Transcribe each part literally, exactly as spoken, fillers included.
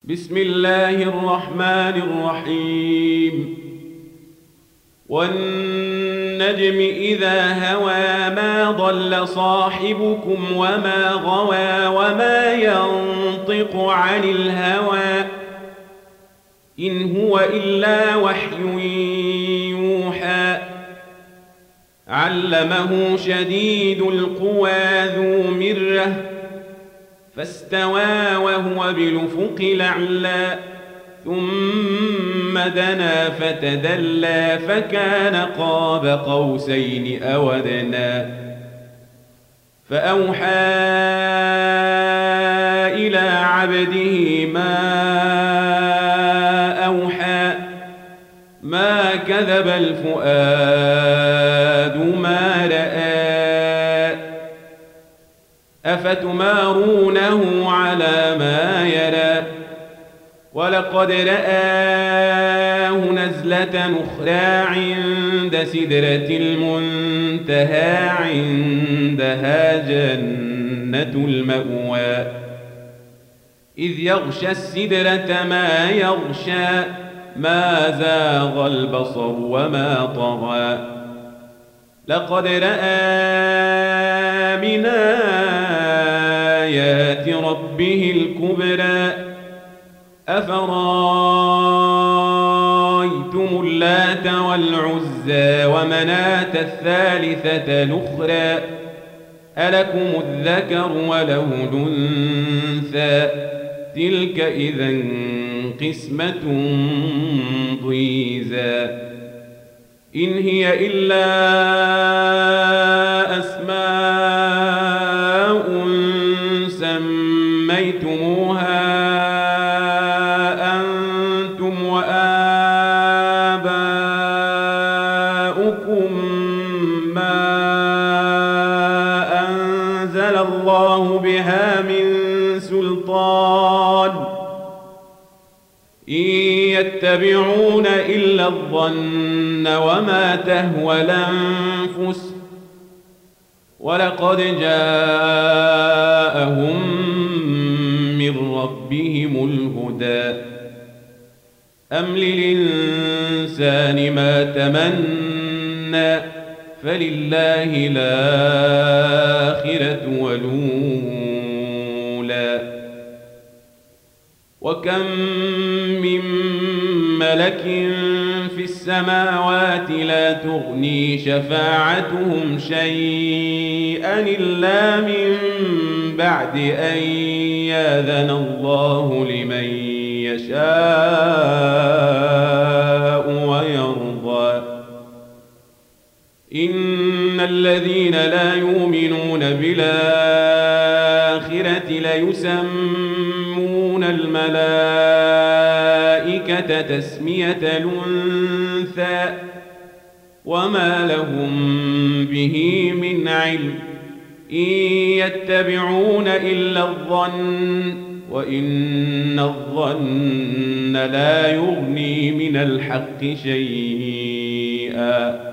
بسم الله الرحمن الرحيم والنجم إذا هوى ما ضل صاحبكم وما غوى وما ينطق عن الهوى إن هو إلا وحي يوحى علمه شديد القوى ذو مرة فاستوى وهو بالأفق الأعلى ثم دنا فتدلى فكان قاب قوسين أو أدنى فأوحى إلى عبده ما أوحى ما كذب الفؤاد ما رأى أفتمارونه على ما يرى ولقد رآه نزلة أخرى عند سدرة المنتهى عندها جنة المأوى إذ يغشى السدرة ما يغشى ما زاغ البصر وما طغى لقد رأى من آيات ربه الكبرى أفرايتم اللات والعزى ومناة الثالثة الأخرى ألكم الذكر وله الأنثى تلك إذا قسمة ضيزى إن هي إلا أسماء سميتموها أنتم وآباؤكم ما أنزل الله بها من سلطان إن يتبعون إلا الظن وما تهوى الأنفس ولقد جاءهم من ربهم الهدى أم للإنسان ما تمنى فلله الآخرة والأولى وكم من ملك في السماوات لا تغني شفاعتهم شيئا إلا من بعد أن يأذن الله لمن يشاء ويرضى إن الذين لا يؤمنون بالآخرة ليسمون الملائكة تسمية الأنثى وما لهم به من علم إن يتبعون إلا الظن وإن الظن لا يغني من الحق شيئا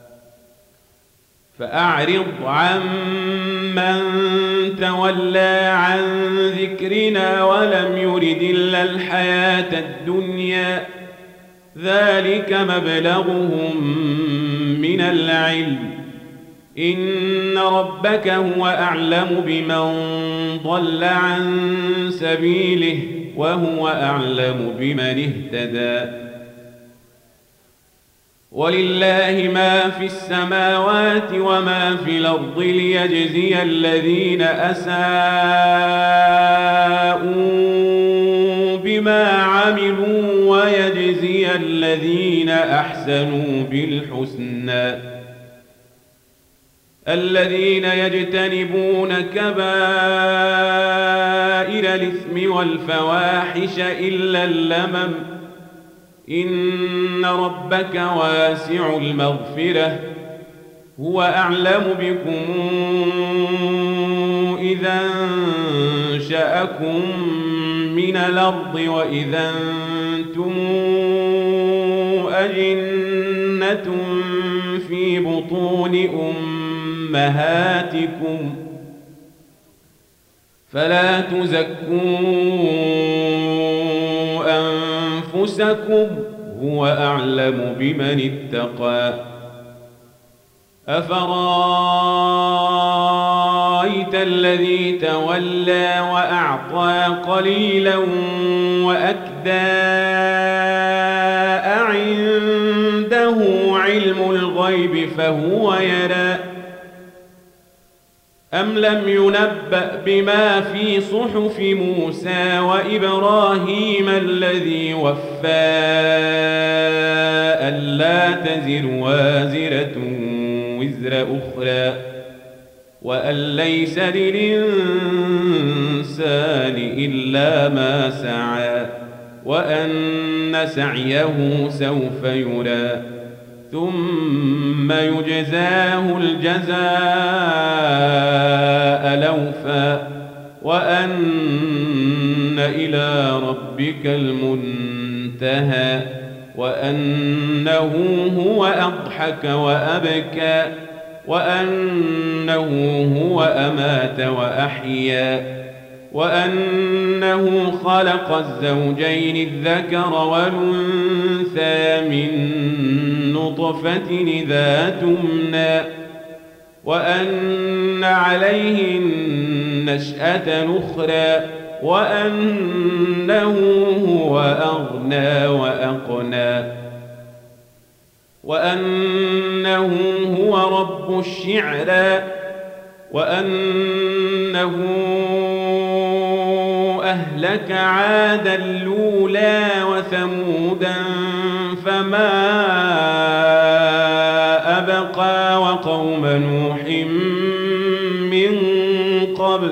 فأعرض عن من تولى عن ذكرنا ولم يرد إلا الحياة الدنيا ذلك مبلغهم من العلم إن ربك هو أعلم بمن ضل عن سبيله وهو أعلم بمن اهتدى ولله ما في السماوات وما في الأرض ليجزي الذين أساءوا بما عملوا ويجزي الذين أحسنوا بالحسنى الذين يجتنبون كبائر الإثم والفواحش إلا اللمم إن ربك واسع المغفرة هو أعلم بكم إذا أنشأكم من الأرض وإذا أنتم أجنة في بطون أمهاتكم فلا تزكوا أنفسكم هو أعلم بمن اتقى أفرأيت الذي تولى وأعطى قليلا وأكدى أعنده علم الغيب فهو يرى أم لم ينبأ بما في صحف موسى وإبراهيم الذي وفى ألا تزر وازرة وزر أخرى وأن ليس للإنسان إلا ما سعى وأن سعيه سوف يرى ثم يجزاه الجزاء الأوفى وأن إلى ربك المنتهى وأنه هو أضحك وأبكى وأنه هو أمات وأحيا وأنه خلق الزوجين الذكر والأنثى من نطفة إذا تمنى وأن عليه النشأة الأخرى وأنه هو أغنى وأقنى وأنه هو رب الشعرى وأنه أهلك عادا الأولى وثمودا فما أبقى وقوم نوح من قبل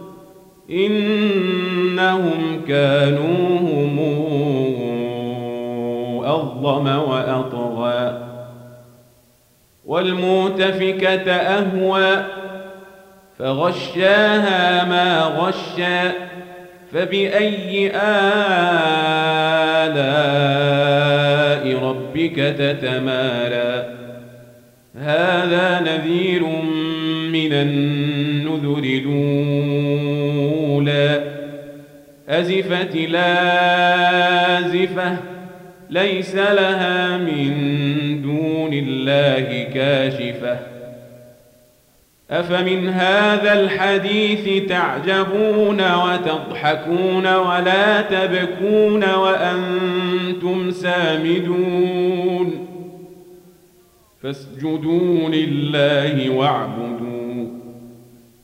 إنهم كانوا هم أظلم وأطغى والمؤتفكة أهوى فغشاها ما غشى فبأي آلاء ربك تتمارى هذا نذير من النذر الأولى أزفت لازفة ليس لها من دون الله كاشفة أفمن هذا الحديث تعجبون وتضحكون ولا تبكون وأنتم سامدون فاسجدوا لله واعبدوا